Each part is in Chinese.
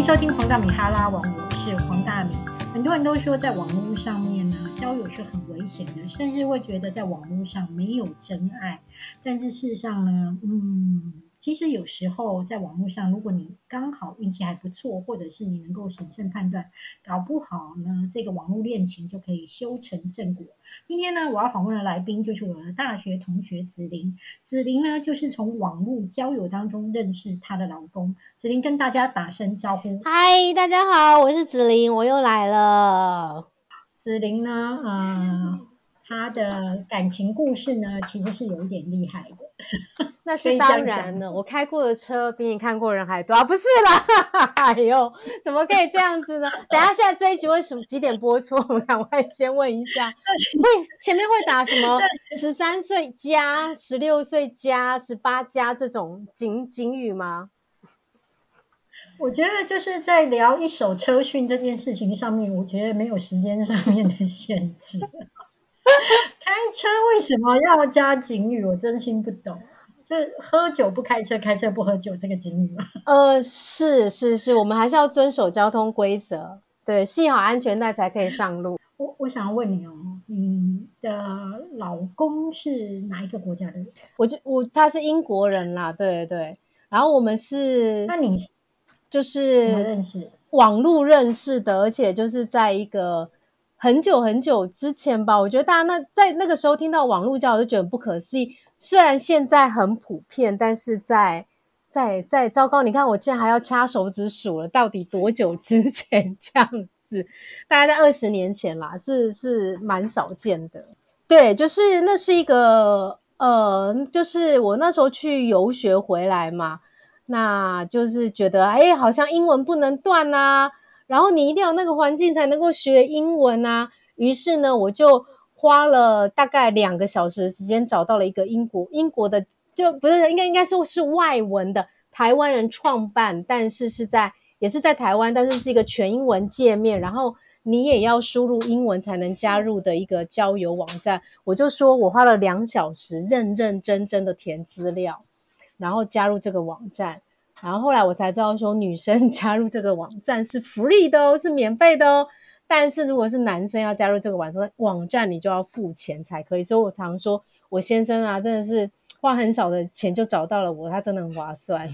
收听黄大米哈拉王，我是黄大米。很多人都说在网络上面呢，交友是很危险的，甚至会觉得在网络上没有真爱。但是事实上呢，其实有时候在网络上，如果你刚好运气还不错，或者是你能够审慎判断，搞不好呢，这个网络恋情就可以修成正果。今天呢，我要访问的来宾就是我的大学同学子琳。子琳呢，就是从网络交友当中认识她的老公。子琳跟大家打声招呼。 嗨，大家好，我是子琳，我又来了。 子琳呢，她的感情故事呢，其实是有一点厉害的。 那是当然了，我开过的车比你看过人还多啊，不是啦，哎呦，怎么可以这样子呢？等一下现在这一集为什么几点播出？我们两位先问一下，前面会打什么13岁加、16岁加、18加这种警语吗？ 我觉得就是在聊一手车讯这件事情上面，我觉得没有时间上面的限制。开车为什么要加警语？我真心不懂。就喝酒不开车，开车不喝酒这个警语吗？ 是，我们还是要遵守交通规则，对，系好安全带才可以上路。 我想要问你哦，你的老公是哪一个国家的人？ 他是英国人啦，对对，然后我们那你就是怎么认识？ 网络认识的，而且就是在一个很久很久之前吧，我觉得大家在那个时候听到网络交友就觉得不可思议，虽然现在很普遍，但是在糟糕，你看我竟然还要掐手指数了，到底多久之前这样子？大概在20年前啦，是蛮少见的。对，就是那是一个就是我那时候去游学回来嘛，那就是觉得好像英文不能断啊，然后你一定要有那个环境才能够学英文啊。于是呢，我就花了大概2个小时的时间找到了一个英国的，就不是应该说是外文的台湾人创办，但是也是在台湾，但是是一个全英文界面，然后你也要输入英文才能加入的一个交友网站。我就说我花了2小时认认真真的填资料，然后加入这个网站。然后后来我才知道说女生加入这个网站是free的哦，是免费的哦。但是如果是男生要加入这个网站，你就要付钱才可以。所以我常说我先生啊，真的是花很少的钱就找到了我，他真的很划算。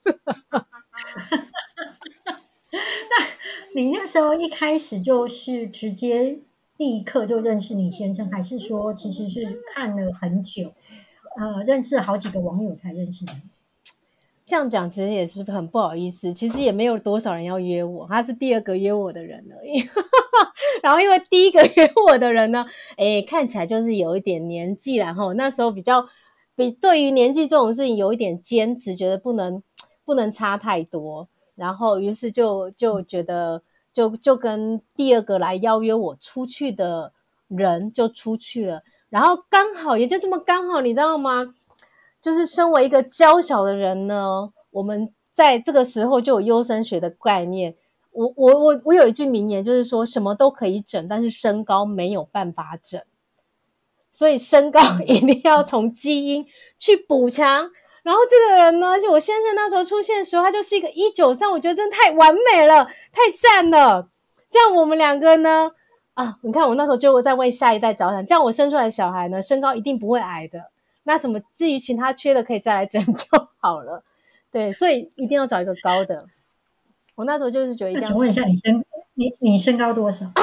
那你那时候一开始就是直接立刻就认识你先生，还是说其实是看了很久，认识好几个网友才认识你？ 这样讲其实也是很不好意思，其实也没有多少人要约我，他是第2个约我的人而已。然后因为第1个约我的人呢，看起来就是有一点年纪啦齁，那时候对于年纪这种事情有一点坚持，觉得不能差太多，然后于是就觉得就跟第2个来邀约我出去的人就出去了，然后刚好也就这么刚好，你知道吗？就是身为一个娇小的人呢，我们在这个时候就有优生学的概念。我有一句名言，就是说什么都可以整，但是身高没有办法整。所以身高一定要从基因去补强。然后这个人呢，而且我先生那时候出现的时候，他就是一个193，我觉得真的太完美了，太赞了。这样我们2个呢，你看我那时候就在为下一代着想，这样我生出来的小孩呢，身高一定不会矮的。那什么至于其他缺的可以再来整就好了。对，所以一定要找一个高的。我那时候就是觉得一定要那请问一下，你身高多少？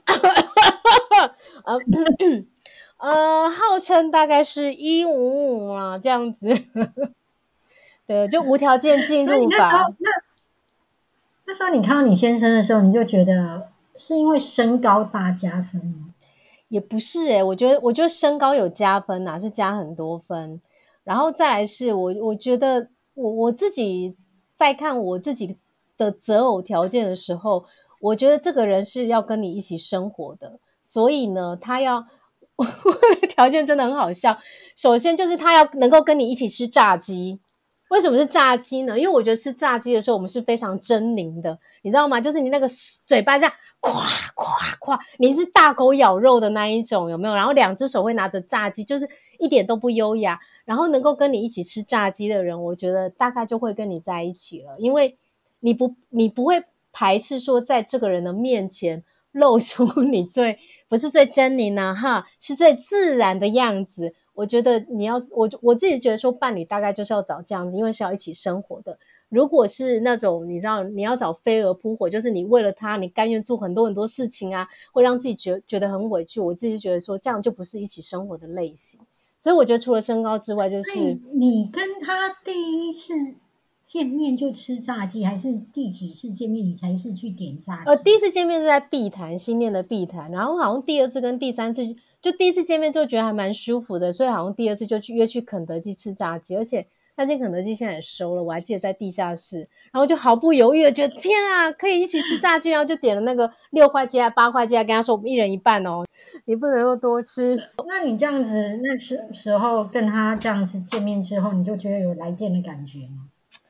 号称大概是155啊，这样子。对，就无条件进所以入法。 那时候你看到你先生的时候，你就觉得是因为身高大加分吗？ 也不是我觉得身高有加分啊，是加很多分。然后再来是我觉得我自己在看我自己的择偶条件的时候，我觉得这个人是要跟你一起生活的，所以呢，他要条件真的很好笑。首先就是他要能够跟你一起吃炸鸡。为什么是炸鸡呢？因为我觉得吃炸鸡的时候，我们是非常狰狞的，你知道吗？就是你那个嘴巴这样夸夸夸，你是大口咬肉的那一种，有没有？然后2只手会拿着炸鸡，就是一点都不优雅。然后能够跟你一起吃炸鸡的人，我觉得大概就会跟你在一起了，因为你不会排斥说在这个人的面前露出你不是最狰狞啊哈，是最自然的样子。我觉得我自己觉得说伴侣大概就是要找这样子，因为是要一起生活的。如果是那种你知道你要找飞蛾扑火，就是你为了他你甘愿做很多很多事情啊，会让自己觉得很委屈，我自己觉得说这样就不是一起生活的类型。所以我觉得除了身高之外，就是你跟他第一次见面就吃炸鸡，还是第几次见面你才是去点炸鸡？ 第一次见面是在碧潭，新店的碧潭，然后好像第二次跟第三次，就第一次见面就觉得还蛮舒服的，所以好像第二次就约去肯德基吃炸鸡，而且那间肯德基现在也收了，我还记得在地下室，然后就毫不犹豫的觉得天啊，可以一起吃炸鸡，然后就点了那个6块鸡还8块鸡，跟他说我们一人一半哦，你不能够多吃。 那你这样子那时候跟他这样子见面之后，你就觉得有来电的感觉吗？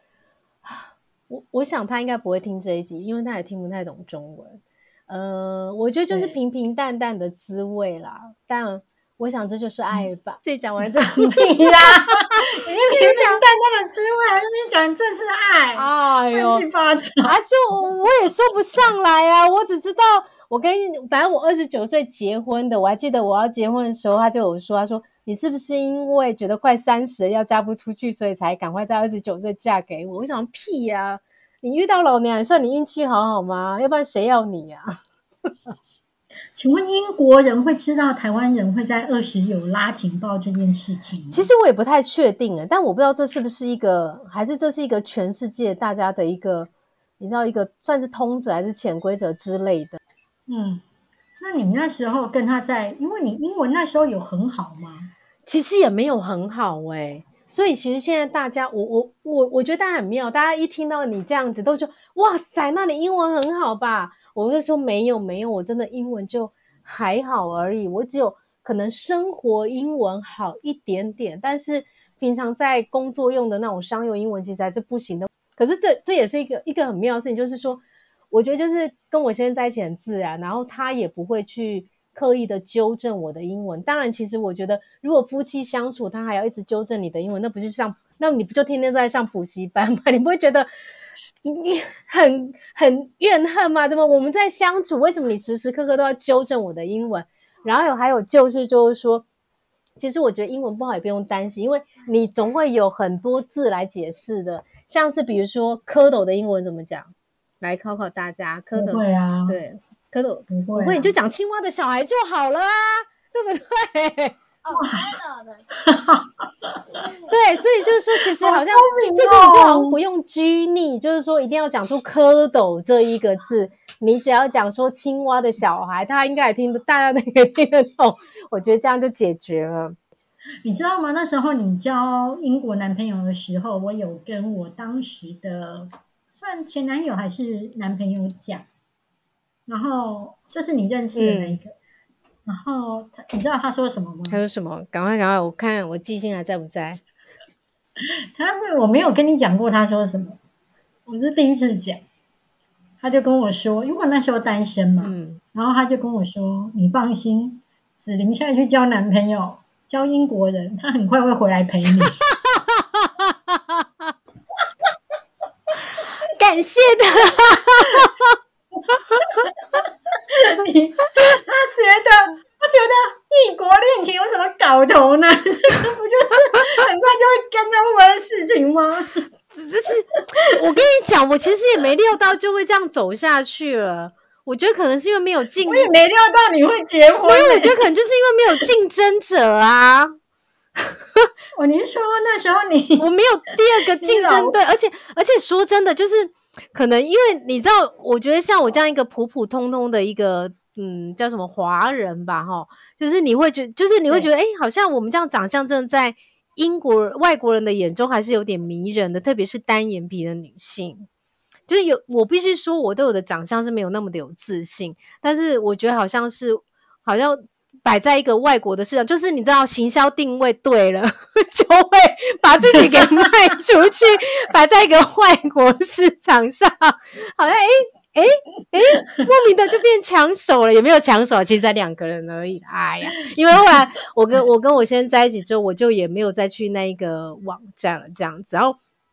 我想他应该不会听这一集，因为他也听不太懂中文。我觉得就是平平淡淡的滋味啦，但我想这就是爱吧。自己讲完这屁啦，你平平淡淡的滋味，还在那边讲这是爱， 哎呦， 乱七八糟啊，就我也说不上来啊，我只知道反正我29岁结婚的，我还记得我要结婚的时候，他就有说，他说你是不是因为觉得快30了要嫁不出去，所以才赶快在29岁嫁给我？我想屁啊，你遇到老娘也算你运气好吗？要不然谁要你啊？ 请问英国人会知道台湾人会在20有拉警报这件事情吗？ 其实我也不太确定但我不知道这是不是还是这是一个全世界大家的一个，你知道一个算是通则还是潜规则之类的。 那你那时候跟他因为你英文那时候有很好吗？ 其实也没有很好所以其实现在大家我觉得大家很妙，大家一听到你这样子都说哇塞，那你英文很好吧？我会说没有，我真的英文就还好而已，我只有可能生活英文好一点点，但是平常在工作用的那种商用英文其实还是不行的。可是这也是一个很妙的事情，就是说我觉得就是跟我先生在一起很自然，然后他也不会去刻意的纠正我的英文。当然其实我觉得如果夫妻相处他还要一直纠正你的英文，那你不就天天在上补习班吗？你不会觉得你很怨恨吗？对吗？我们在相处，为什么你时时刻刻都要纠正我的英文？然后还有就是说其实我觉得英文不好也不用担心，因为你总会有很多字来解释的，像是比如说蝌蚪的英文怎么讲？来考考大家，蝌蚪。 不会啊， 对，蝌蚪不会你就讲青蛙的小孩就好了啊，对不对？ 蝌蚪的。 对，所以就是说其实好像这时候你就好像不用拘泥，就是说一定要讲出蝌蚪这一个字，你只要讲说青蛙的小孩，大家都可以听得懂，我觉得这样就解决了。 你知道吗？那时候你交英国男朋友的时候，我有跟我当时的算前男友还是男朋友讲，然后就是你认识的那一个，然后你知道他说什么吗？ 他说什么？赶快，我看我记性还在不在？ 我没有跟你讲过他说什么，我是第一次讲。他就跟我说，因为我那时候单身嘛，然后他就跟我说，你放心，子琳现在去交男朋友，交英国人，他很快会回来陪你。 感谢他。 他觉得异国恋情有什么搞头呢？不就是很快就会干这么的事情吗？ 我跟你讲，我其实也没料到就会这样走下去了。我觉得可能是因为没有我也没料到你会结婚。 因为我觉得可能就是因为没有竞争者啊。 你是说那时候我没有第二个竞争对，而且说真的，就是可能因为你知道，我觉得像我这样一个普普通通的一个叫什么华人吧就是你会觉得好像我们这样长相真的在外国人的眼中还是有点迷人的，特别是单眼皮的女性。就是我必须说我对我的长相是没有那么的有自信，但是我觉得好像摆在一个外国的市场，就是你知道行销定位对了就会把自己给卖出去摆在一个外国市场上，好像莫名的就变抢手了，也没有抢手，其实才2个人而已。哎呀，因为后来我跟我先生在一起之后，我就也没有再去那一个网站了这样子，然后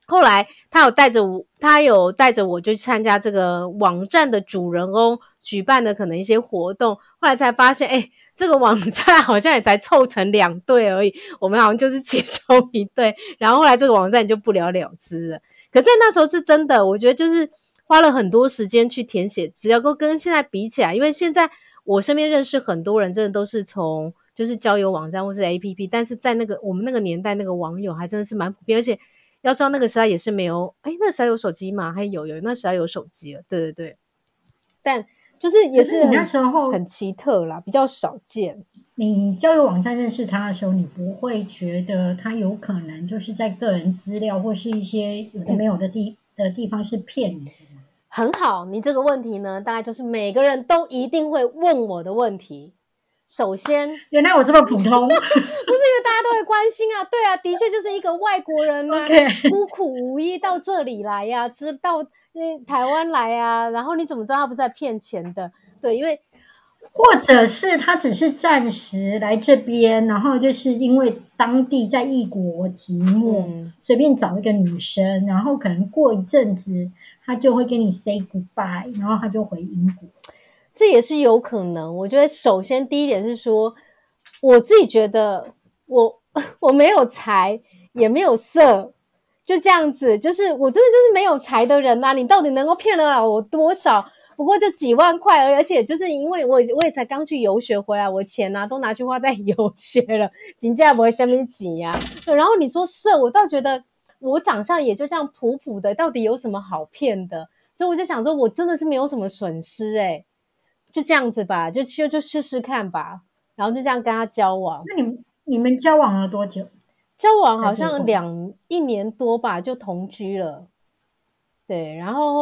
后来他有带着我就参加这个网站的主人翁举办的可能一些活动，后来才发现这个网站好像也才凑成2对而已，我们好像就是其中一对，然后后来这个网站就不了了之了。可是那时候是真的，我觉得就是花了很多时间去填写资料，跟现在比起来，因为现在我身边认识很多人真的都是从就是交友网站或是 APP， 但是在我们那个年代那个网友还真的是蛮普遍，而且要知道那个时代也是没有那时候有手机吗？还有那时候有手机了，对对对，但就是也是你那时候很奇特啦，比较少见。 你交友网站认识他的时候，你不会觉得他有可能就是在个人资料或是一些有的没有的地方是骗你的吗？ 很好，你这个问题呢，大概就是每个人都一定会问我的问题。首先， 原来我这么普通， 不是因为大家都会关心啊，对啊，的确就是一个外国人啊， OK 孤苦无依到这里来呀，到台湾来啊，然后你怎么知道他不是在骗钱的？对，因为或者是他只是暂时来这边，然后就是因为当地在异国寂寞，随便找一个女生，然后可能过一阵子他就会跟你 say goodbye，然后他就回英国。 这也是有可能。我觉得首先第一点是说，我自己觉得我没有财也没有色，就这样子，就是我真的就是没有财的人啊，你到底能够骗得了我多少？不过就几万块而已，而且就是因为我也才刚去游学回来，我钱啊都拿去花在游学了，真的不会什么钱呀。对，然后你说色，我倒觉得我长相也就这样普普的，到底有什么好骗的？所以我就想说，我真的是没有什么损失就这样子吧，就试试看吧，然后就这样跟他交往。 那你们交往了多久？ 交往好像才结婚？ 1年多吧，就同居了。对，然后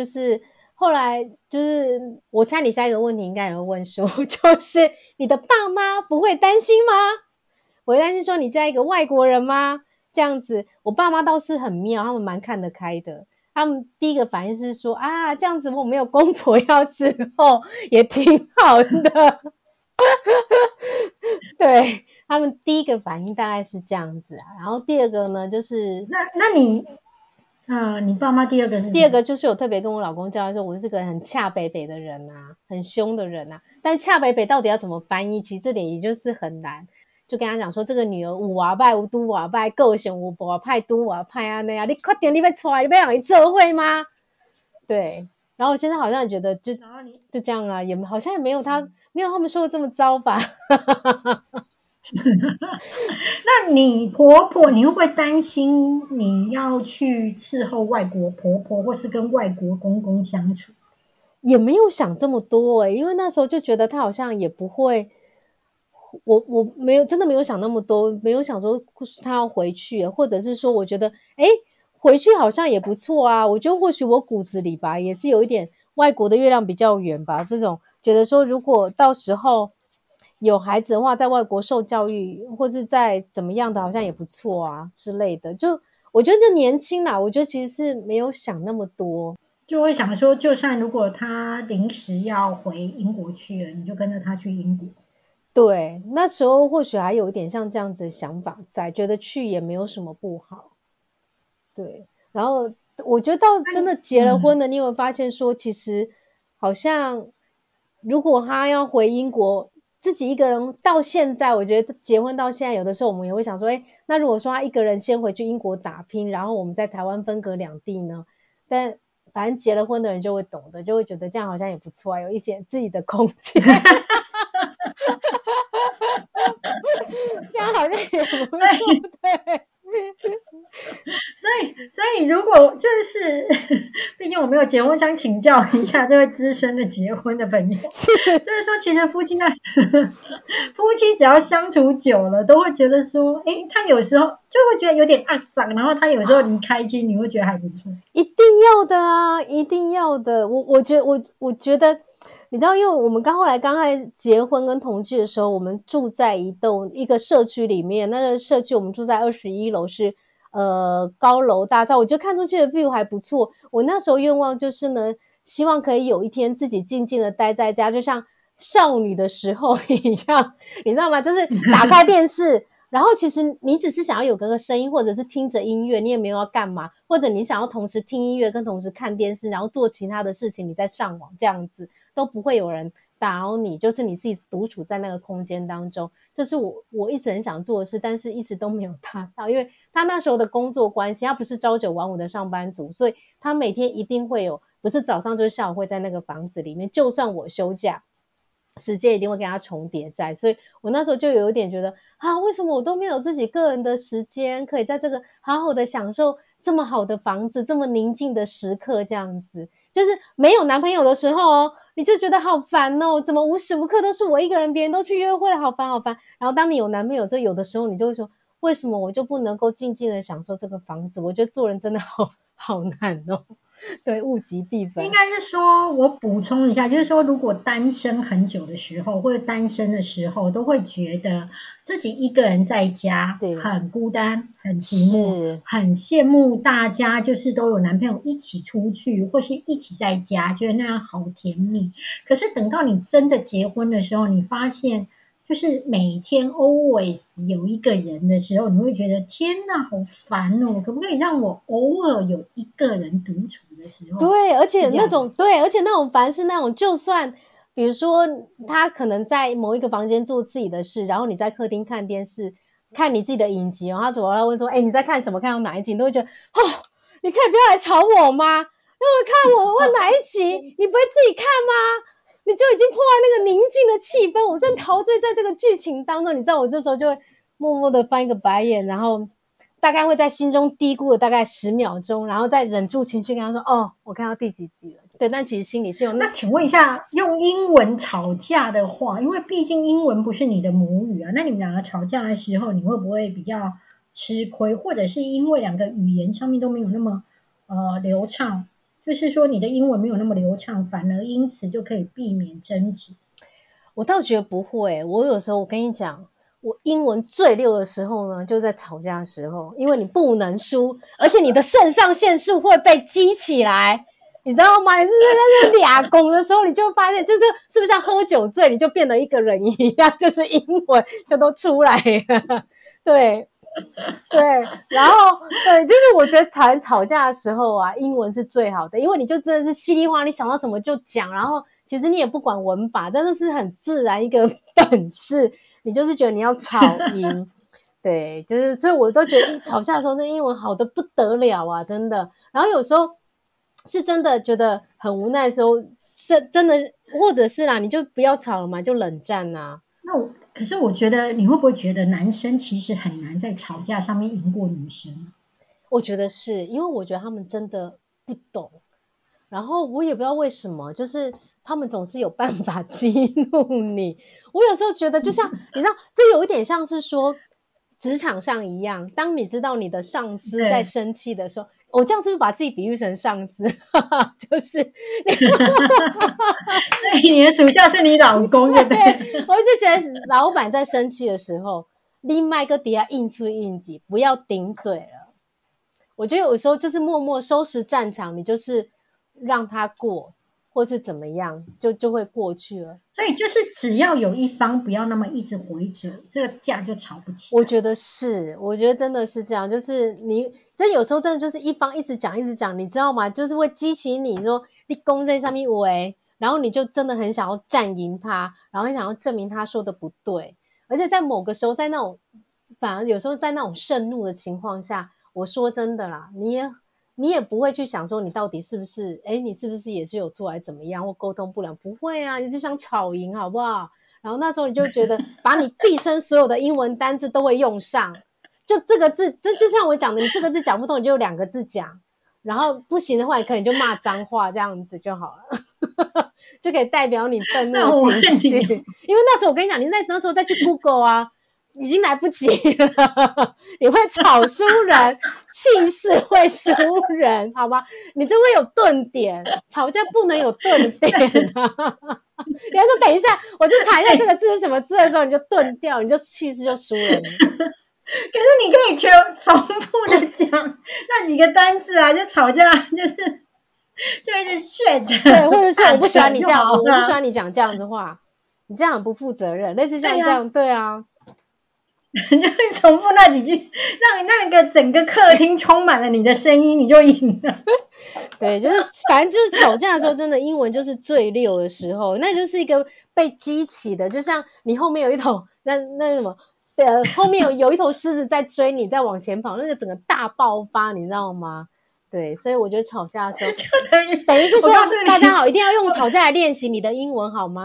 后来就是我猜你下一个问题应该也会问说，就是你的爸妈不会担心吗？我会担心说你嫁一个外国人吗？这样子，我爸妈倒是很妙，他们蛮看得开的。他们第一个反应是说啊，这样子我没有公婆要伺候，也挺好的。对，他们第一个反应大概是这样子啊，然后第二个呢，就是那你爸妈第二个是什么？ 第二个就是有特别跟我老公交代说，我是个很恰北北的人啊，很凶的人啊。但恰北北到底要怎么翻译，其实这点也就是很难。就跟他讲说，这个女儿有瓦拜有拄瓦拜，个性有瓦派拄瓦派啊那样，你确定你要出来，你要让你社会吗？对，然后我现在好像也觉得就这样啊，好像也没有他们说的这么糟吧。 那你婆婆，你会不会担心你要去伺候外国婆婆，或是跟外国公公相处？ 也没有想这么多因为那时候就觉得他好像也不会，我没有真的没有想那么多，没有想说他要回去，或者是说我觉得回去好像也不错啊，我觉得或许我骨子里吧也是有一点外国的月亮比较圆吧，这种觉得说如果到时候有孩子的话，在外国受教育或是在怎么样的好像也不错啊之类的，就我觉得年轻啦，我觉得其实是没有想那么多。 就会想说，就算如果他临时要回英国去了，你就跟着他去英国。 对，那时候或许还有一点像这样子的想法在，觉得去也没有什么不好。对，然后我觉得到真的结了婚了，你有没有发现说，其实好像如果他要回英国，自己一个人到现在，我觉得结婚到现在，有的时候我们也会想说，那如果说他一个人先回去英国打拼，然后我们在台湾分隔两地呢？但反正结了婚的人就会懂得，就会觉得这样好像也不错啊，有一些自己的空间。这样好像也不错，对。 所以如果就是毕竟我没有结婚，想请教一下这位资深的结婚的朋友，就是说其实夫妻只要相处久了，都会觉得说，他有时候就会觉得有点肮脏，然后他有时候离开，其实你会觉得还不错。 一定要的啊，一定要的。我觉得，你知道，因为我们后来刚开始结婚跟同居的时候，我们住在一个社区里面，那个社区我们住在21楼，是高楼大厦，我觉得看出去的 view 还不错。我那时候愿望就是呢，希望可以有一天自己静静的待在家，就像少女的时候一样，你知道吗？就是打开电视。 然后其实你只是想要有个声音，或者是听着音乐，你也没有要干嘛，或者你想要同时听音乐跟同时看电视，然后做其他的事情，你在上网这样子都不会有人打扰你，就是你自己独处在那个空间当中。这是我一直很想做的事，但是一直都没有达到，因为他那时候的工作关系，他不是朝9晚5的上班族，所以他每天一定会有，不是早上就是下午会在那个房子里面，就算我休假时间一定会跟他重叠在，所以我那时候就有一点觉得为什么我都没有自己个人的时间，可以在这个好好的享受这么好的房子，这么宁静的时刻这样子。就是没有男朋友的时候你就觉得好烦怎么无时无刻都是我一个人，别人都去约会了，好烦好烦。然后当你有男朋友之后，有的时候你就会说，为什么我就不能够静静的享受这个房子？我觉得做人真的好难对，物极必反。 应该是说，我补充一下，就是说，如果单身很久的时候，或者单身的时候，都会觉得自己一个人在家很孤单、很寂寞，很羡慕大家，就是都有男朋友一起出去，或是一起在家，觉得那样好甜蜜。可是等到你真的结婚的时候，你发现，就是每天 always 有一个人的时候，你会觉得天哪，好烦可不可以让我偶尔有一个人独处的时候？ 对，而且那种烦是那种，就算比如说他可能在某一个房间做自己的事，然后你在客厅看电视，看你自己的影集他走过来问说，你在看什么？看到哪一集？你都会觉得你可以不要来吵我吗？因为看我哪一集？你不会自己看吗？你就已经破坏那个宁静的气氛，我正陶醉在这个剧情当中，你知道我这时候就会默默的翻一个白眼，然后大概会在心中嘀咕了大概10秒钟，然后再忍住情绪跟他说我看到第几集了。对，但其实心里是有那请问一下，用英文吵架的话，因为毕竟英文不是你的母语那你们两个吵架的时候，你会不会比较吃亏，或者是因为两个语言上面都没有那么流畅，就是说你的英文没有那么流畅，反而因此就可以避免争执？ 我倒觉得不会，我有时候我跟你讲，我英文最溜的时候呢，就在吵架的时候，因为你不能输，而且你的肾上腺素会被激起来，你知道吗？你是在那俩拱的时候，你就会发现，就是是不是像喝酒醉，你就变得一个人一样，就是英文就都出来了，对。对，然后对，就是我觉得吵架的时候英文是最好的，因为你就真的是稀里哗啦，你想到什么就讲，然后其实你也不管文法，真的是很自然一个本事，你就是觉得你要吵赢，对，就是所以我都觉得吵架的时候那英文好的不得了真的。然后有时候是真的觉得很无奈的时候，是真的，或者是你就不要吵了嘛，就冷战可是我觉得你会不会觉得男生其实很难在吵架上面赢过女生？ 我觉得是因为我觉得他们真的不懂，然后我也不知道为什么，就是他们总是有办法激怒你。我有时候觉得就像你知道，这有一点像是说职场上一样，当你知道你的上司在生气的时候，我这样是不是把自己比喻成上司？就是你的属下是你老公，对不对？ 我就觉得老板在生气的时候，你麦个底下硬吹硬挤，不要顶嘴了。我觉得有时候就是默默收拾战场，你就是让他过，或是怎么样，就会过去了。 所以就是只要有一方不要那么一直回嘴，这个架就吵不起来。 我觉得是，我觉得真的是这样，就是你这有时候真的就是一方一直讲一直讲，你知道吗？就是会激起你说你攻在上面围，然后你就真的很想要战赢他，然后很想要证明他说的不对，而且在某个时候，在那种反而有时候在那种盛怒的情况下，我说真的啦，你也不会去想说你到底是不是你是不是也是有做来怎么样或沟通不良，不会你是想吵赢好不好？然后那时候你就觉得把你毕生所有的英文单字都会用上，就这个字，这就像我讲的，你这个字讲不通，你就有2个字讲，然后不行的话，你可能就骂脏话这样子就好了，就可以代表你愤怒的情绪。因为那时候我跟你讲，你那时候再去 Google 已经来不及了，你会吵输人，气势会输人，好吗？你就会有顿点，吵架不能有顿点你要说等一下，我就查一下这个字是什么字的时候，你就顿掉，你就气势就输了。 可是你可以重复的讲那几个单字就吵架就是就一直 shit， 对，或者是我不喜欢你这样，我不喜欢欢你讲这样的话，你这样很不负责任，类似像这样，对啊。 就会重复那几句，让那个整个客厅充满了你的声音，你就赢了。 对，就是反正就是吵架的时候，真的英文就是最溜的时候，那就是一个被激起的，就像你后面有一头那什么，后面有一头狮子在追你，在往前跑，那个整个大爆发，你知道吗？对，所以我觉得吵架的时候，等于是说大家好，一定要用吵架来练习你的英文好吗？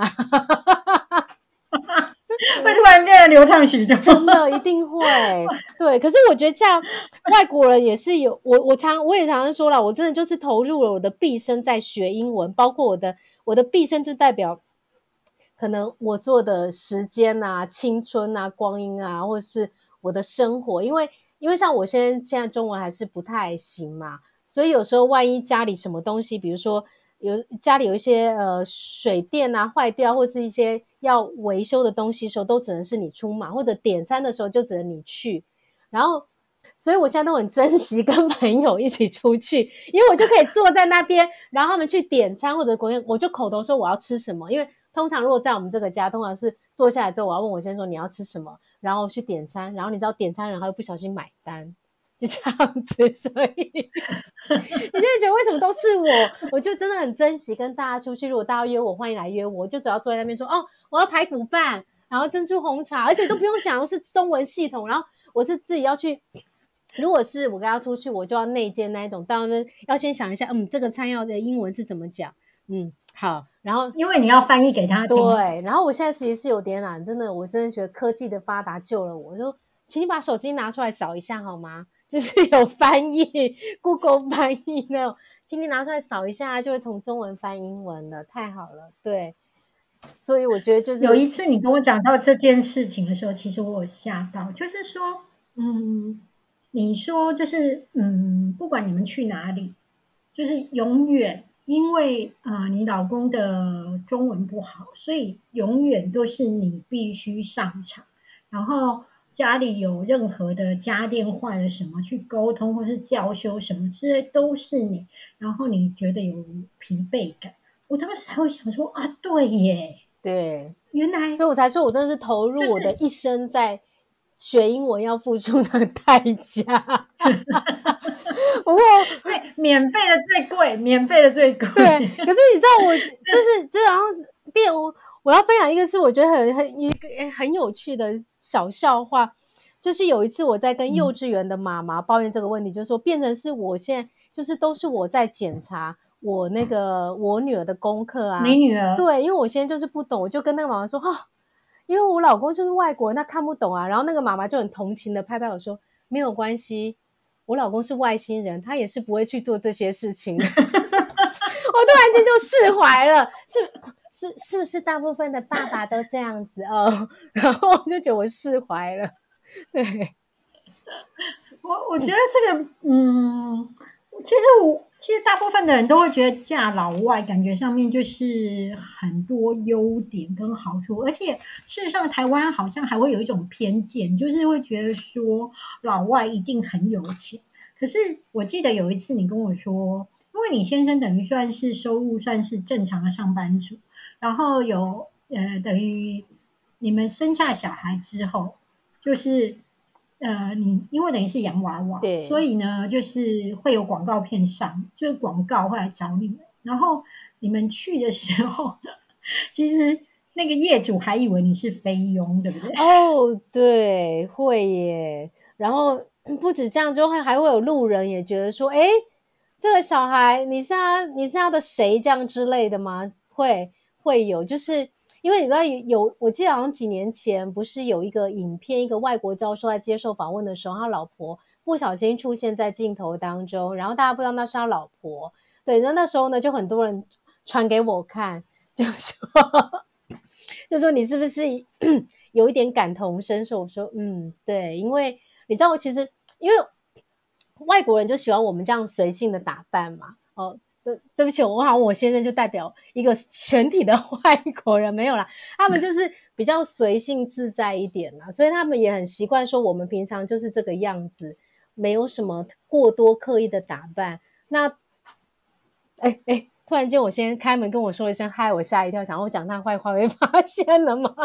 会突然变得流畅许多。 真的一定会，对。可是我觉得这样外国人也是有，我也常常说了，我真的就是投入了我的毕生在学英文，包括我的毕生就代表可能我所有的时间啊、青春啊、光阴啊，或是我的生活，因为像我现在中文还是不太行嘛，所以有时候万一家里什么东西，比如说家里有一些水电啊坏掉，或是一些要维修的东西的时候，都只能是你出马，或者点餐的时候就只能你去，然后。所以我现在都很珍惜跟朋友一起出去，因为我就可以坐在那边，然后他们去点餐或者我就口头说我要吃什么，因为通常如果在我们这个家，通常是坐下来之后，我要问我先说你要吃什么，然后去点餐，然后你知道点餐人还会不小心买单，就这样子，所以你就会觉得为什么都是我就真的很珍惜跟大家出去，如果大家约我，欢迎来约我，就只要坐在那边说哦，我要排骨饭，然后珍珠红茶，而且都不用想是中文系统，然后我是自己要去。如果是我跟他出去，我就要内建那一种，到那边要先想一下，这个餐要的英文是怎么讲，好，然后因为你要翻译给他听。 对，然后我现在其实是有点懒，真的，我真的觉得科技的发达救了我。我说，请你把手机拿出来扫一下好吗？就是有翻译，Google 翻译那种，请你拿出来扫一下，就会从中文翻英文了，太好了。对，所以我觉得就是有一次你跟我讲到这件事情的时候，其实我有吓到，就是说，你说就是不管你们去哪里，就是永远因为你老公的中文不好，所以永远都是你必须上场，然后家里有任何的家电坏了什么去沟通或是叫修什么，这些都是你，然后你觉得有疲惫感。我当时还会想说啊，对耶， 对， 原来所以我才说我真的是投入就是我的一生在学英文要付出的代价。不过所以免费的最贵，免费的最贵。 对，可是你知道我就然后我要分享一个是我觉得一个很有趣的小笑话，就是有一次我在跟幼稚园的妈妈抱怨这个问题，就是说变成是我现在就是都是我在检查我女儿的功课啊， 美女儿， 对，因为我现在就是不懂，我就跟那个妈妈说因为我老公就是外国人，他看不懂啊，然后那个妈妈就很同情的拍拍我说没有关系，我老公是外星人，他也是不会去做这些事情的。我突然间就释怀了，是不是大部分的爸爸都这样子哦？然后我就觉得我释怀了，对， 我觉得这个，其实大部分的人都会觉得嫁老外感觉上面就是很多优点跟好处，而且事实上台湾好像还会有一种偏见，就是会觉得说老外一定很有钱。可是我记得有一次你跟我说，因为你先生等于算是收入算是正常的上班族，然后等于你们生下小孩之后，就是你因为等于是洋娃娃，所对， 以呢就是会有广告片上，就是广告会来找你们，然后你们去的时候，其实那个业主还以为你是菲佣，对不对？ 哦，对，会耶。然后不止这样，就还会有路人也觉得说，诶，这个小孩你是他的谁这样之类的吗？会有，就是因为你知道我记得好像几年前不是有一个影片，一个外国教授在接受访问的时候，他老婆不小心出现在镜头当中，然后大家不知道那是他老婆，对，然后那时候呢就很多人传给我看，就说就说你是不是有一点感同身受？我说对，因为你知道，其实因为外国人就喜欢我们这样随性的打扮嘛。哦，对不起，好像我先生就代表一个全体的外国人，没有啦，他们就是比较随性自在一点啦，所以他们也很习惯说我们平常就是这个样子，没有什么过多刻意的打扮。那突然间我先开门跟我说一声嗨，我吓一跳，想我讲他坏话被发现了吗？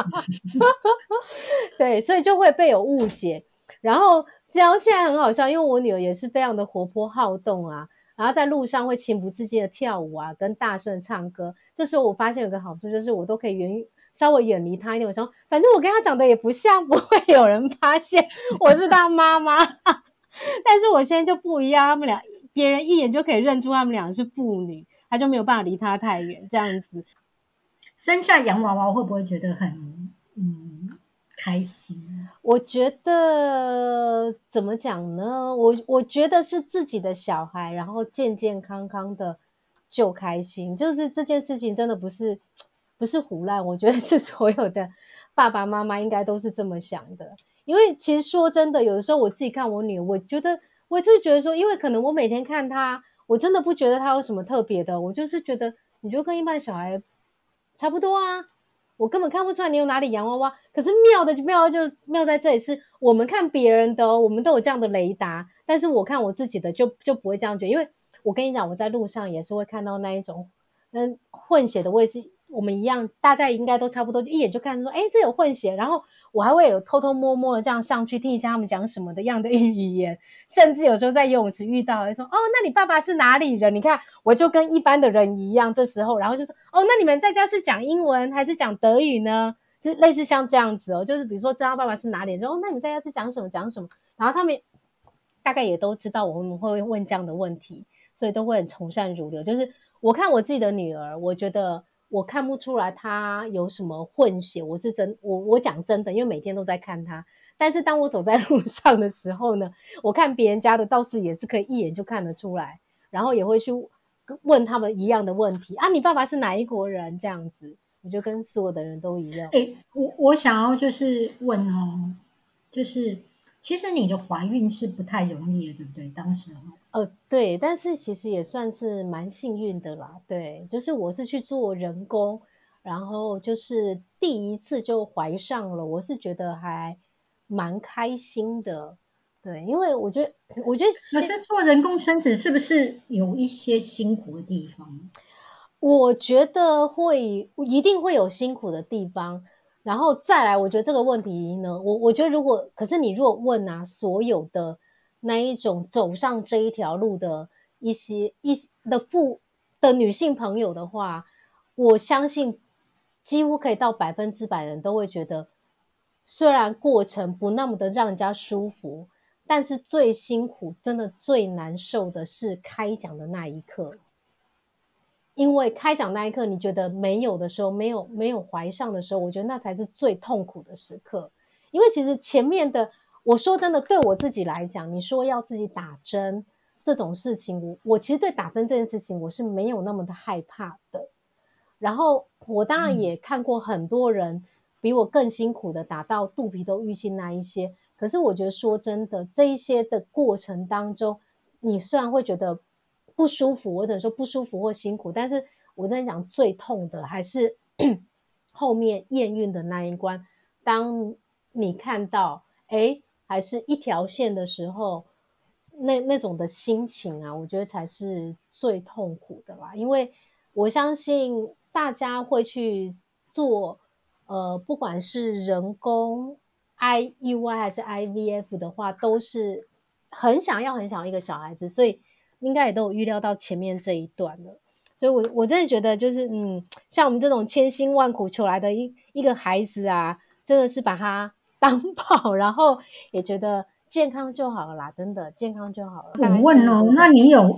对，所以就会被有误解。然后只要现在很好笑，因为我女儿也是非常的活泼好动啊，然后在路上会情不自禁的跳舞啊，跟大声唱歌。这时候我发现有个好处，就是我都可以稍微远离她一点。我说反正我跟她长得也不像，不会有人发现我是她妈妈。但是我现在就不一样，他们俩别人一眼就可以认出他们俩是父女，他就没有办法离她太远这样子。 生下洋娃娃会不会觉得很开心？ 我觉得怎么讲呢？我觉得是自己的小孩，然后健健康康的就开心。就是这件事情真的不是胡乱，我觉得是所有的爸爸妈妈应该都是这么想的。因为其实说真的，有的时候我自己看我女儿，我就觉得说，因为可能我每天看她，我真的不觉得她有什么特别的，我就是觉得你就跟一般小孩差不多啊。我根本看不出来你有哪里洋娃娃，可是妙在这里是我们看别人的我们都有这样的雷达，但是我看我自己的就不会这样觉得，因为我跟你讲，我在路上也是会看到那一种混血的，我也是我们一样，大家应该都差不多，就一眼就看出说，哎，这有混血，然后我还会有偷偷摸摸的这样上去听一下他们讲什么的样的语言，甚至有时候在游泳池遇到，说，哦，那你爸爸是哪里人？你看，我就跟一般的人一样，这时候，然后就说，哦，那你们在家是讲英文还是讲德语呢？就类似像这样子哦，就是比如说知道爸爸是哪里人，哦，那你们在家是讲什么，然后他们大概也都知道我们会问这样的问题，所以都会很从善如流。就是我看我自己的女儿，我觉得我看不出来她有什么混血，我讲真的，因为每天都在看她。但是当我走在路上的时候呢，我看别人家的倒是也是可以一眼就看得出来，然后也会去问他们一样的问题啊，你爸爸是哪一国人？这样子，我就跟所有的人都一样。 我想要就是问哦，就是其实你的怀孕是不太容易的，对不对？当时候对，但是其实也算是蛮幸运的啦。对，就是我是去做人工，然后就是第一次就怀上了，我是觉得还蛮开心的。对，因为我觉得可是做人工生殖是不是有一些辛苦的地方？ 我觉得一定会有辛苦的地方，然后再来，我觉得这个问题呢，我觉得可是你如果问啊，所有的那一种走上这一条路的一些的女性朋友的话，我相信几乎可以到100%的人都会觉得，虽然过程不那么的让人家舒服，但是最辛苦，真的最难受的是开奖的那一刻。因为开奖那一刻，你觉得没有的时候，没有怀上的时候，我觉得那才是最痛苦的时刻。因为其实前面的，我说真的，对我自己来讲，你说要自己打针这种事情，我其实对打针这件事情我是没有那么的害怕的。然后我当然也看过很多人比我更辛苦的打到肚皮都淤青那一些，可是我觉得说真的，这一些的过程当中，你虽然会觉得不舒服，或者说不舒服或辛苦，但是我在讲最痛的还是后面验孕的那一关，当你看到还是一条线的时候，那种的心情啊，我觉得才是最痛苦的啦。因为我相信大家会去做，不管是人工 IUI 还是 IVF 的话，都是很想要一个小孩子，所以应该也都有预料到前面这一段了。所以我真的觉得就是像我们这种千辛万苦求来的一个孩子啊，真的是把他当宝，然后也觉得健康就好了啦，真的健康就好了。 我大概心问哦，那里都这样。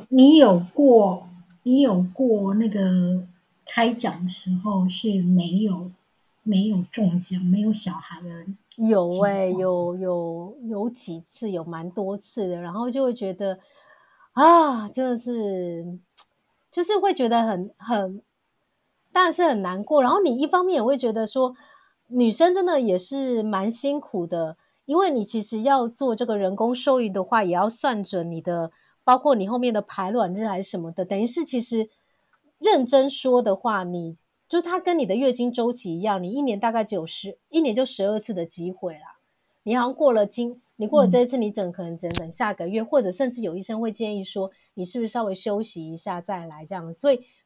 你有过那个开奖的时候是没有中奖，没有小孩的有情况？ 有几次，有蛮多次的，然后就会觉得啊，真的是，就是会觉得当然是很难过。然后你一方面也会觉得说，女生真的也是蛮辛苦的，因为你其实要做这个人工受孕的话，也要算准你的，包括你后面的排卵日还是什么的，等于是其实认真说的话，就它跟你的月经周期一样，你一年大概一年就12次的机会啦。你好像你过了这一次，你可能只能等下个月，或者甚至有医生会建议说，你是不是稍微休息一下再来这样。所以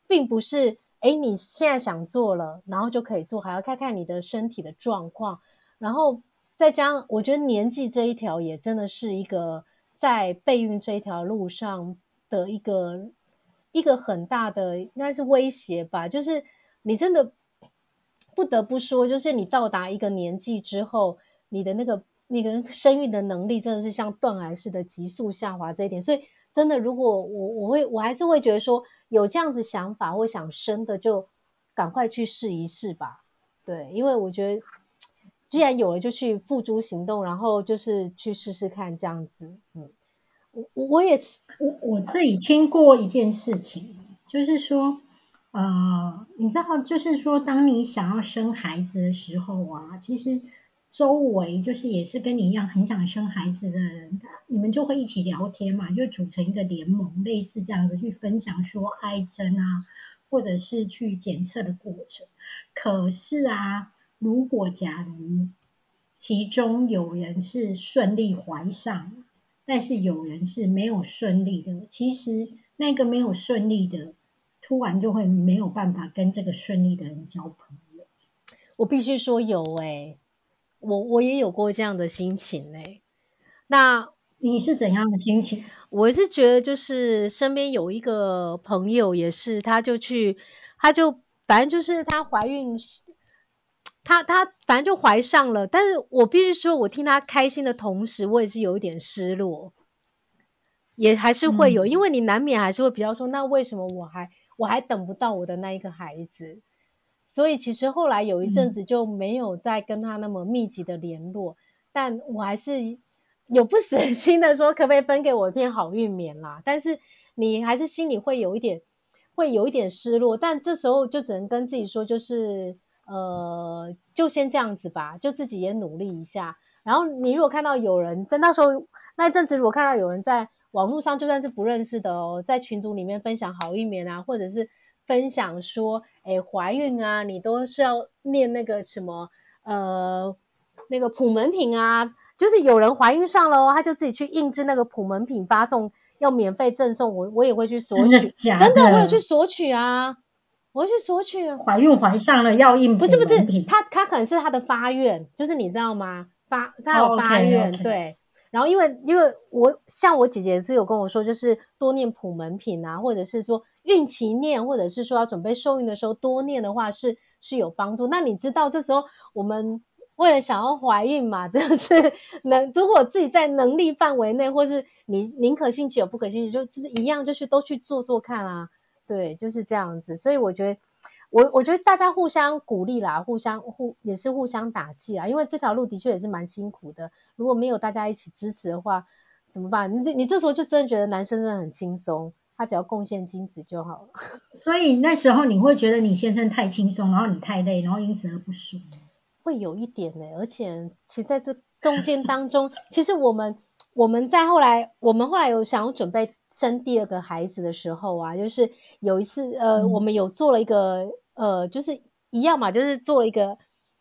并不是你现在想做了然后就可以做，还要看看你的身体的状况，然后再加上我觉得年纪这一条也真的是一个在备孕这一条路上的一个很大的应该是威胁吧，就是你真的不得不说，就是你到达一个年纪之后，你的那个生育的能力真的是像断崖式的急速下滑这一点，所以真的如果我还是会觉得说有这样子想法或想生的就赶快去试一试吧，对，因为我觉得既然有了就去付诸行动，然后就是去试试看这样子，我也我自己听过一件事情，就是说，你知道，就是说，当你想要生孩子的时候啊，其实周围就是也是跟你一样很想生孩子的人，你们就会一起聊天嘛，就组成一个联盟，类似这样子去分享说爱针啊，或者是去检测的过程。可是啊，如果假如其中有人是顺利怀上，但是有人是没有顺利的，其实那个没有顺利的，突然就会没有办法跟这个顺利的人交朋友。 我必须说有我也有过这样的心情那你是怎样的心情？ 我是觉得就是身边有一个朋友也是，他就反正就是她怀孕，她反正就怀上了，但是我必须说，我听她开心的同时，我也是有一点失落，也还是会有，因嗯， 为你难免还是会比较说，那为什么我还等不到我的那一个孩子？所以其实后来有一阵子就没有再跟他那么密集的联络，但我还是有不死心的说，可不可以分给我一片好运棉啦？但是你还是心里会有一点失落，但这时候就只能跟自己说，就是就先这样子吧，就自己也努力一下。然后你如果看到有人在那时候那一阵子，如果看到有人在网络上就算是不认识的在群组里面分享好运棉啊，或者是分享说，怀孕啊，你都是要念那个什么那个普门品啊，就是有人怀孕上了他就自己去印制那个普门品发送，要免费赠送，我也会去索真的取， 假真的我有去的？ 索取啊，我会去索取啊。 怀孕怀上了要印不是补不是， 门品。 他可能是他的发愿，就是你知道吗？他有哦发 ，OK 愿， OK， 对。然后因为我姐姐是有跟我说，就是多念普门品啊，或者是说孕期念，或者是说要准备受孕的时候多念的话是有帮助。那你知道这时候我们为了想要怀孕嘛，真的是如果自己在能力范围内，或是你宁可信其有不可信其有，就是一样，就是都去做看啊。对，就是这样子。所以我觉得我觉得大家互相鼓励啦，也是互相打气啦，因为这条路的确也是蛮辛苦的。如果没有大家一起支持的话，怎么办？你这时候就真的觉得男生真的很轻松，他只要贡献精子就好了。 所以那时候你会觉得你先生太轻松，然后你太累，然后因此而不爽。 会有一点而且其实在这中间当中，其实我们后来有想要准备生第二个孩子的时候啊，就是有一次我们有做了一个就是一样嘛，就是做了一个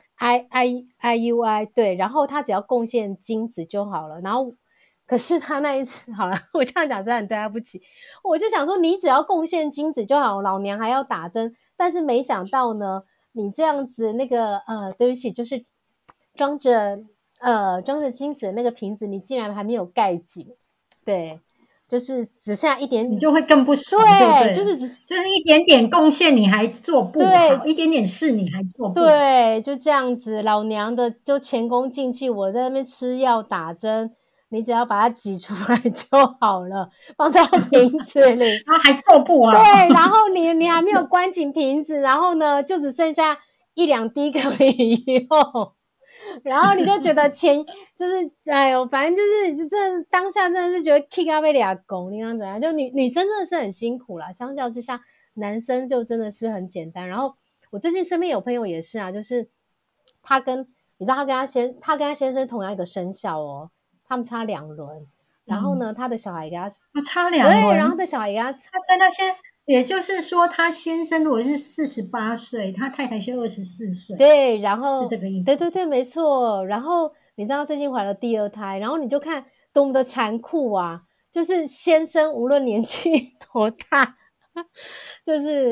IUI 对，然后他只要贡献精子就好了，然后可是他那一次好了，我这样讲真的很对不起，我就想说你只要贡献精子就好，老娘还要打针，但是没想到呢。你这样子那个对不起，就是装着精子的那个瓶子，你竟然还没有盖紧，对，就是只剩下一点， 你就会更不爽，就对， 对了，就是一点点贡献你还做不对好，一点点事你还做不好。 对，就这样子，老娘的就前功尽弃，我在那边吃药打针，你只要把它挤出来就好了，放到瓶子里。 然后还做不对， 好。 然后你还没有关紧瓶子，然后呢，就只剩下一两滴可以用，然后你就觉得就是哎呦，反正就是真的当下真的是觉得 kick 要被俩拱，你看怎样？就女生真的是很辛苦啦，相较之下，男生就真的是很简单。然后我最近身边有朋友也是啊，就是你知道他跟他先生同样一个生肖他们差2轮，然后嗯， 呢，他的小孩给他他差对，然后他 2轮， 的小孩给他他跟那些，也就是说，他先生如果是48岁，他太太是24岁， 对，然是后这个意思。 对对对，没错。然后你知道最近怀了第二胎，然后你就看多么的残酷啊！就是先生无论年纪多大，就是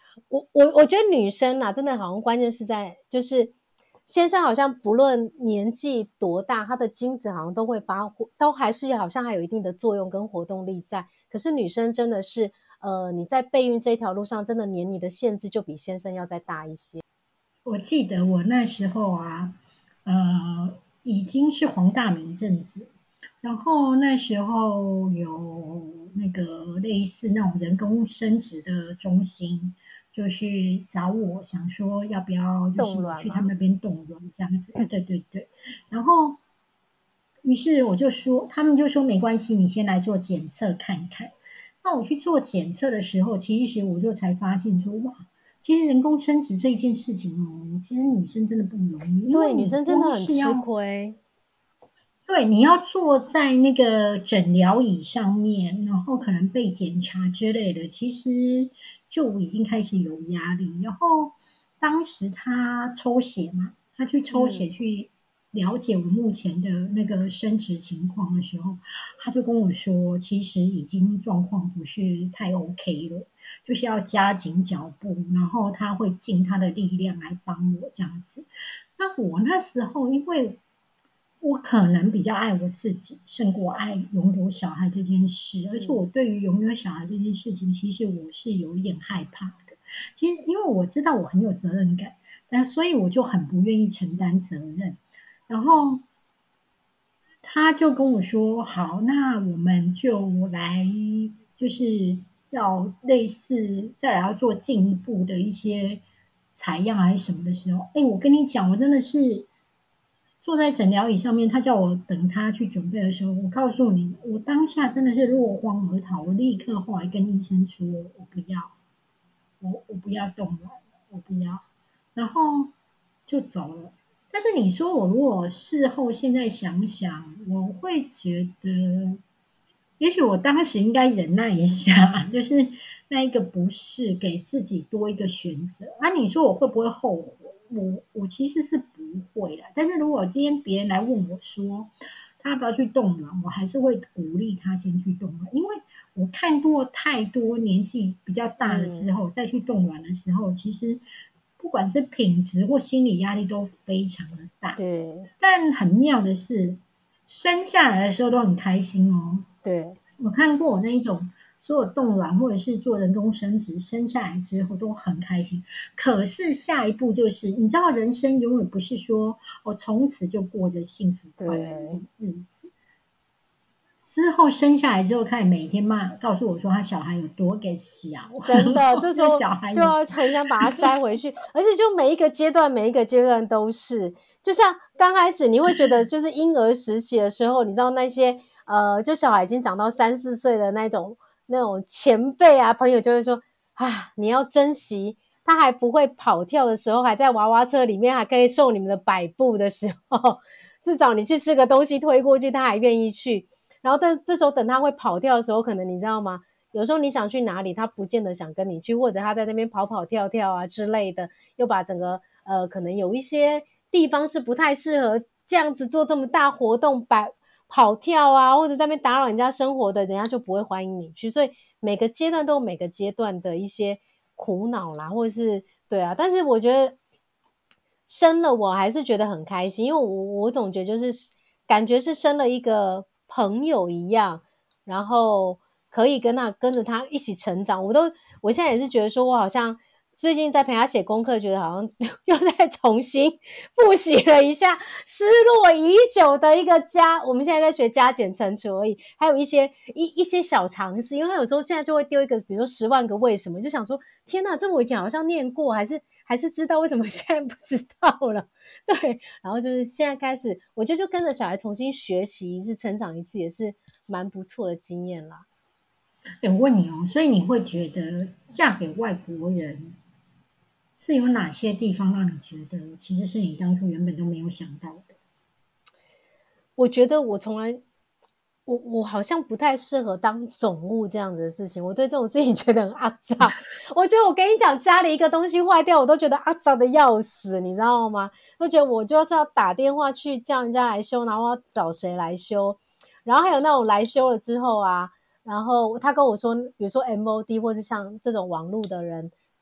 我觉得女生啊，真的好像关键是在就是先生好像不论年纪多大，他的精子好像都会都还是好像还有一定的作用跟活动力在。可是女生真的是你在备孕这条路上，真的年龄的限制就比先生要再大一些。 我记得我那时候啊，已经是黄大米一阵子，然后那时候有那个类似那种人工生殖的中心，就是找我想说要不要就冻是卵吗？ 去他们那边冻卵这样子，对对对，然后于是我就说，他们就说没关系，你先来做检测看看。那我去做检测的时候，其实我就才发现说，哇，其实人工生殖这一件事情哦，其实女生真的不容易，因为对，女生真的你光很吃是要亏。 对，你要坐在那个诊疗椅上面，然后可能被检查之类的，其实就已经开始有压力。然后当时他抽血嘛，他去抽血去了解我目前的那个生殖情况的时候，他就跟我说，其实已经状况不是太 OK 了，就是要加紧脚步，然后他会尽他的力量来帮我这样子。那我那时候因为我可能比较爱我自己，胜过爱拥有小孩这件事。而且我对于拥有小孩这件事情，其实我是有一点害怕的。其实因为我知道我很有责任感，但所以我就很不愿意承担责任。然后他就跟我说：“好，那我们就来，就是要类似再来要做进一步的一些采样还是什么的时候，哎，我跟你讲，我真的是坐在诊疗椅上面，他叫我等他去准备的时候，我告诉你，我当下真的是落荒而逃，我立刻后来跟医生说，我不要，我不要动了，我不要，然后就走了。但是你说我如果事后现在想想，我会觉得，也许我当时应该忍耐一下，就是那一个不是给自己多一个选择。啊，你说我会不会后悔？我其实是不会的。但是如果今天别人来问我说他要不要去冻卵，我还是会鼓励他先去冻卵，因为我看过太多年纪比较大了之后再去冻卵的时候，其实不管是品质或心理压力都非常的大。 对但很妙的是，生下来的时候都很开心哦。 对。 我看过我那一种所有冻卵或者是做人工生殖，生下来之后都很开心。可是下一步就是，你知道，人生永远不是说我从此就过着幸福快乐的对， 日子。之后生下来之后，开始每天告诉我说他小孩有多给小， 真的， 然后这这时候小孩有就要很想把它塞回去，而且就每一个阶段，每一个阶段都是，就像刚开始你会觉得就是婴儿时期的时候，你知道那些就小孩已经长到3、4岁的那种前辈啊朋友就会说啊，你要珍惜他还不会跑跳的时候，还在娃娃车里面还可以受你们的摆布的时候，至少你去吃个东西推过去，他还愿意去。然后这时候等他会跑跳的时候，可能你知道吗？有时候你想去哪里，他不见得想跟你去，或者他在那边跑跑跳跳啊之类的，又把整个可能有一些地方是不太适合这样子做这么大活动，跑跳啊，或者在那边打扰人家生活的，人家就不会欢迎你去。所以每个阶段都有每个阶段的一些苦恼啦，或者是对啊，但是我觉得生了我还是觉得很开心，因为我总觉得就是感觉是生了一个朋友一样，然后可以跟着他一起成长。我现在也是觉得说，我好像最近在陪他写功课，觉得好像又再重新复习了一下失落已久的一个加，我们现在在学加减乘除而已，还有一些小常识，因为他有时候现在就会丢一个，比如说10万个为什么，就想说天哪，这我以前好像念过，还是知道，为什么现在不知道了？对，然后就是现在开始，我觉得就跟着小孩重新学习一次，成长一次，也是蛮不错的经验啦。 我问你哦，所以你会觉得嫁给外国人是有哪些地方让你觉得其实是你当初原本都没有想到的？ 我觉得我好像不太适合当总务这样子的事情，我对这种事情觉得很肮脏。我觉得我跟你讲，家里一个东西坏掉，我都觉得肮脏的要死，你知道吗？我觉得我就是要打电话去叫人家来修，然后要找谁来修，然后还有那种来修了之后啊，然后他跟我说，比如说 MOD 或是像这种网络的人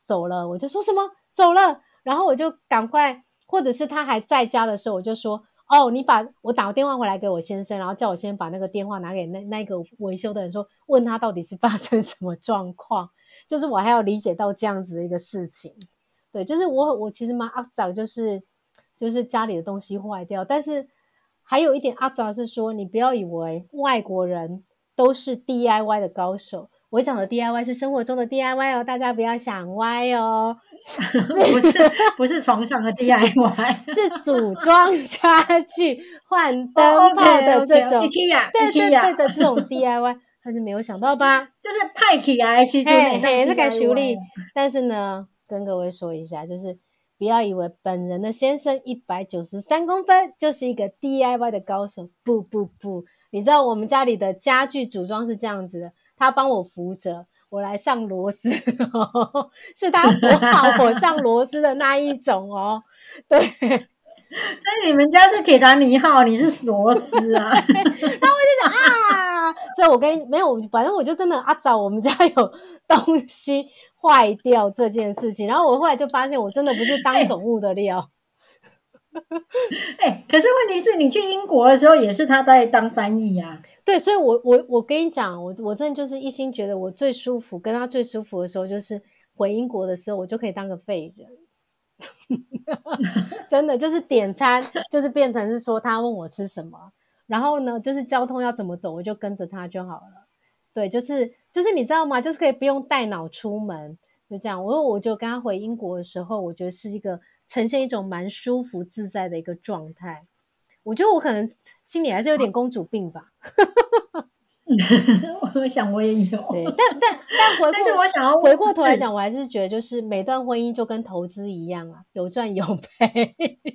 走了，我就说什么走了，然后我就赶快，或者是他还在家的时候，我就说哦，我打个电话回来给我先生，然后叫我先把那个电话拿给那个维修的人说，问他到底是发生什么状况，就是我还要理解到这样子的一个事情。对，就是我其实蛮阿杂，就是家里的东西坏掉，但是还有一点阿杂是说，你不要以为外国人都是 DIY 的高手。我讲的 DIY 是生活中的 DIY 哦，大家不要想歪哦。 不是床上的 DIY， 是组装家具、换灯泡的这种，对对对的这种 DIY， 还是没有想到吧？ 就是派起来其实嘿嘿，那个修理。但是呢，跟各位说一下，就是不要以为本人的先生193公分就是一个 DIY 的高手，不不不，你知道我们家里的家具组装是这样子的，他帮我扶着，我来上螺丝哦，是他扶好我上螺丝的那一种哦，对。 所以你们家是铁达尼号，你是螺丝啊。然后我就想啊，所以我没有，反正我就真的找我们家有东西坏掉这件事情，然后我后来就发现我真的不是当总务的料。 可是问题是你去英国的时候也是他在当翻译啊。 对，所以我跟你讲，我真的就是一心觉得我最舒服，跟他最舒服的时候就是回英国的时候，我就可以当个废人。真的就是点餐，就是变成是说他问我吃什么，然后呢，就是交通要怎么走，我就跟着他就好了。对，就是你知道吗？就是可以不用带脑出门，就这样。我就跟他回英国的时候，我觉得是一个呈现一种蛮舒服自在的一个状态。我觉得我可能心里还是有点公主病吧。 我想我也有。 对，但但是我想要回过头来讲，我还是觉得就是每段婚姻就跟投资一样啊，有赚有赔。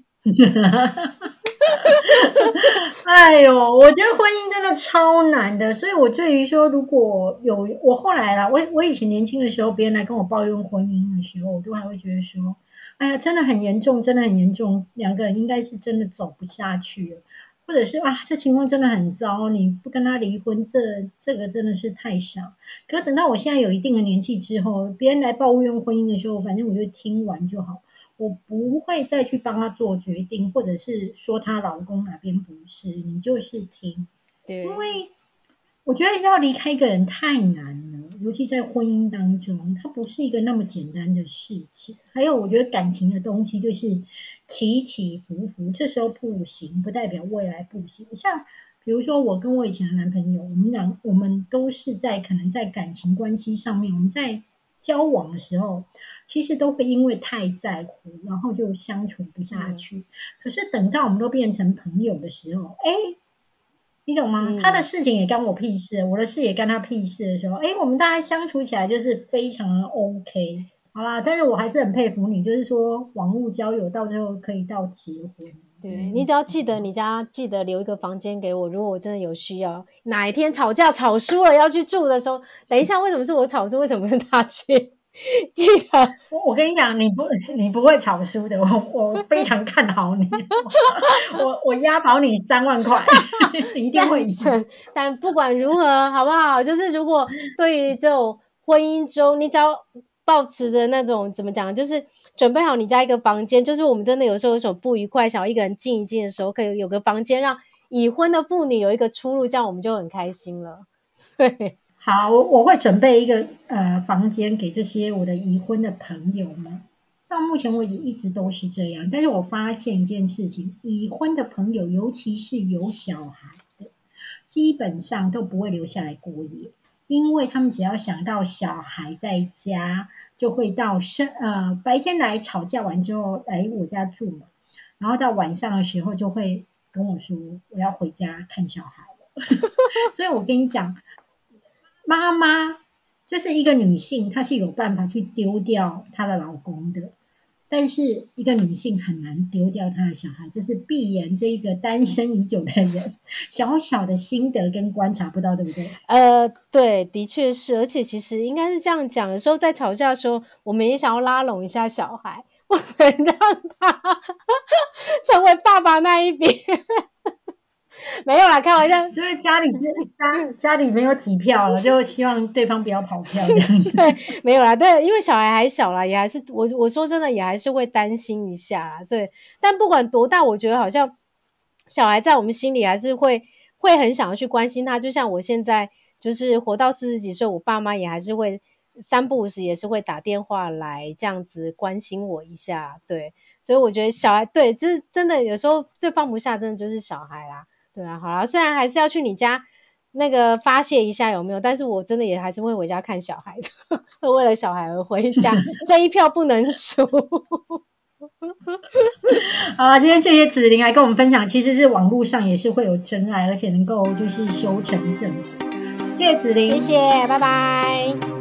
哎呦，我觉得婚姻真的超难的，所以我对于说，如果有我后来啦，我以前年轻的时候，别人来跟我抱怨婚姻的时候，我都还会觉得说，哎呀，真的很严重，真的很严重，两个人应该是真的走不下去了，或者是啊，这情况真的很糟，你不跟他离婚，这个真的是太傻。可是等到我现在有一定的年纪之后，别人来抱怨婚姻的时候，反正我就听完就好。我不会再去帮他做决定，或者是说她老公哪边不是，你就是听， 对， 因为我觉得要离开一个人太难了，尤其在婚姻当中，它不是一个那么简单的事情。还有，我觉得感情的东西就是起起伏伏，这时候不行，不代表未来不行。像比如说我跟我以前的男朋友，我们都是可能在感情关系上面，我们在交往的时候，其实都会因为太在乎，然后就相处不下去。可是等到我们都变成朋友的时候，你懂吗？他的事情也干我屁事，我的事也干他屁事的时候，我们大家相处起来就是非常的 OK。好啦，但是我还是很佩服你，就是说网络交友到最后可以到结婚。 对，你只要记得记得留一个房间给我，如果我真的有需要，哪一天吵架吵输了要去住的时候，等一下为什么是我吵输，为什么是他去？记得我跟你讲，你不会吵输的，我非常看好你，我押宝你3万块，你一定会赢。 但不管如何，好不好？就是如果对于这种婚姻中，你只要抱持的那种怎么讲，就是准备好你家一个房间，就是我们真的有时候有什么不愉快，想要一个人静一静的时候，可以有个房间让已婚的妇女有一个出路，这样我们就很开心了。对， 好，我会准备一个房间给这些我的已婚的朋友们。到目前为止一直都是这样，但是我发现一件事情，已婚的朋友，尤其是有小孩的，基本上都不会留下来过夜，因为他们只要想到小孩在家，就会白天来吵架完之后来我家住嘛，然后到晚上的时候就会跟我说我要回家看小孩了。所以我跟你讲，妈妈就是一个女性，她是有办法去丢掉她的老公的，但是一个女性很难丢掉她的小孩，这是必然这一个单身已久的人小小的心得跟观察，不知道对不对？ 对，的确是，而且其实应该是这样讲，有时候在吵架的时候，我们也想要拉拢一下小孩，不能让他成为爸爸那一边。 没有啦，开玩笑。 就是家里没有几票了，就希望对方不要跑票这样子。 对，没有啦，对，因为小孩还小啦，也还是我说真的也还是会担心一下啦，对。但不管多大，我觉得好像小孩在我们心里还是会很想要去关心他，就像我现在就是活到40几岁，我爸妈也还是会3不5时也是会打电话来这样子关心我一下，对。所以我觉得小孩对，就是真的有时候最放不下，真的就是小孩啦，对啊。好啦，虽然还是要去你家那个发泄一下有没有，但是我真的也还是会回家看小孩的，会为了小孩而回家，这一票不能输。 好，今天谢谢子琳来跟我们分享，其实是网络上也是会有真爱，而且能够就是修成正果。谢谢子琳， 谢谢，拜拜。